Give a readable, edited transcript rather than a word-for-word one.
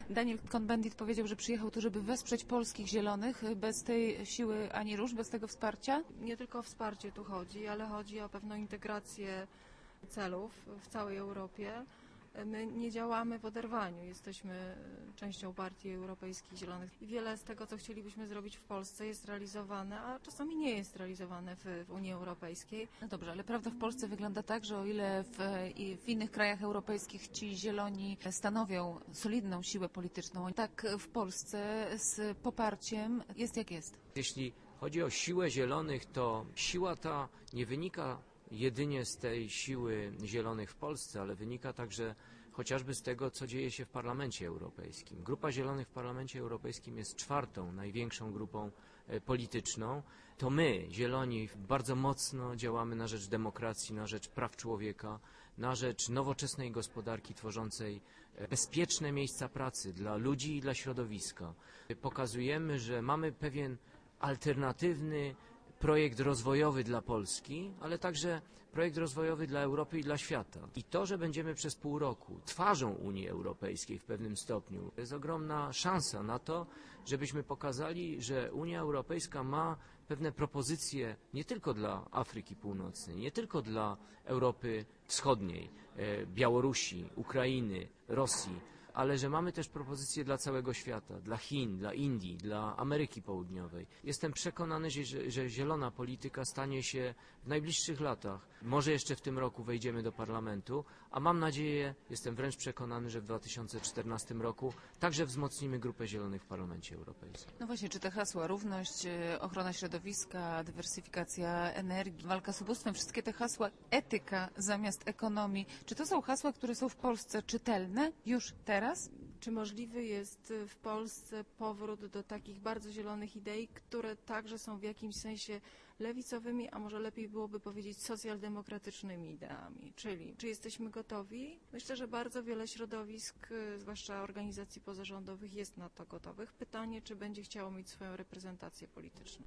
Daniel Cohn-Bendit powiedział, że przyjechał tu, żeby wesprzeć polskich zielonych. Bez tej siły ani rusz, bez tego wsparcia? Nie tylko o wsparcie tu chodzi, ale chodzi o pewną integrację celów w całej Europie. My nie działamy w oderwaniu, jesteśmy częścią Partii Europejskich Zielonych i wiele z tego, co chcielibyśmy zrobić w Polsce, jest realizowane, a czasami nie jest realizowane w Unii Europejskiej. No dobrze, ale prawda w Polsce wygląda tak, że o ile w innych krajach europejskich ci zieloni stanowią solidną siłę polityczną, tak w Polsce z poparciem jest jak jest. Jeśli chodzi o siłę zielonych, to siła ta nie wynika jedynie z tej siły zielonych w Polsce, ale wynika także chociażby z tego, co dzieje się w Parlamencie Europejskim. Grupa Zielonych w Parlamencie Europejskim jest czwartą największą grupą polityczną. To my, Zieloni, bardzo mocno działamy na rzecz demokracji, na rzecz praw człowieka, na rzecz nowoczesnej gospodarki tworzącej bezpieczne miejsca pracy dla ludzi i dla środowiska. Pokazujemy, że mamy pewien alternatywny projekt rozwojowy dla Polski, ale także projekt rozwojowy dla Europy i dla świata. I to, że będziemy przez pół roku twarzą Unii Europejskiej w pewnym stopniu, to jest ogromna szansa na to, żebyśmy pokazali, że Unia Europejska ma pewne propozycje nie tylko dla Afryki Północnej, nie tylko dla Europy Wschodniej, Białorusi, Ukrainy, Rosji, ale że mamy też propozycje dla całego świata, dla Chin, dla Indii, dla Ameryki Południowej. Jestem przekonany, że zielona polityka stanie się w najbliższych latach. Może jeszcze w tym roku wejdziemy do parlamentu, a mam nadzieję, jestem wręcz przekonany, że w 2014 roku także wzmocnimy grupę zielonych w Parlamencie Europejskim. No właśnie, czy te hasła równość, ochrona środowiska, dywersyfikacja energii, walka z ubóstwem, wszystkie te hasła, etyka zamiast ekonomii, czy to są hasła, które są w Polsce czytelne już teraz? Czy możliwy jest w Polsce powrót do takich bardzo zielonych idei, które także są w jakimś sensie lewicowymi, a może lepiej byłoby powiedzieć socjaldemokratycznymi ideami? Czyli czy jesteśmy gotowi? Myślę, że bardzo wiele środowisk, zwłaszcza organizacji pozarządowych, jest na to gotowych. Pytanie, czy będzie chciało mieć swoją reprezentację polityczną.